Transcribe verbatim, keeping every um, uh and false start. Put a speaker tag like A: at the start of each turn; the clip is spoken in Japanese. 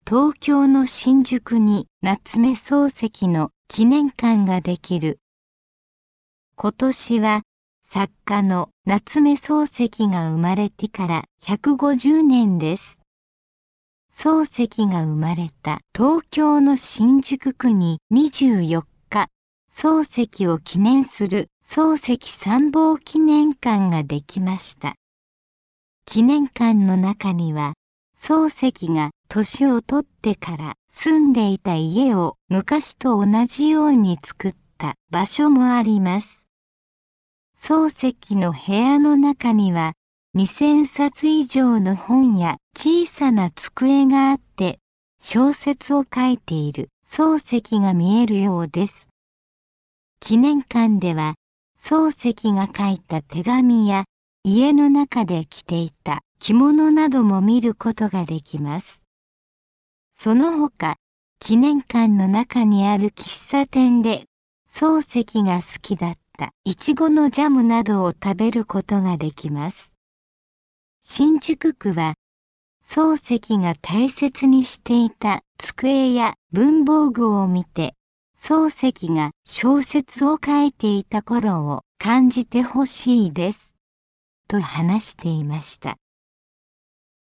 A: 東京の新宿に夏目漱石の記念館ができる。今年は作家の夏目漱石が生まれてからひゃくごじゅうねんです。漱石が生まれた東京の新宿区ににじゅうよっか、漱石を記念する漱石参謀記念館ができました。記念館の中には、漱石が年を取ってから住んでいた家を昔と同じように作った場所もあります。漱石の部屋の中にはにせんさつ以上の本や小さな机があって、小説を書いている漱石が見えるようです。記念館では漱石が書いた手紙や家の中で着ていた着物なども見ることができます。その他、記念館の中にある喫茶店で漱石が好きだったいちごのジャムなどを食べることができます。新宿区は漱石が大切にしていた机や文房具を見て、漱石が小説を書いていた頃を感じてほしいです。と話していました。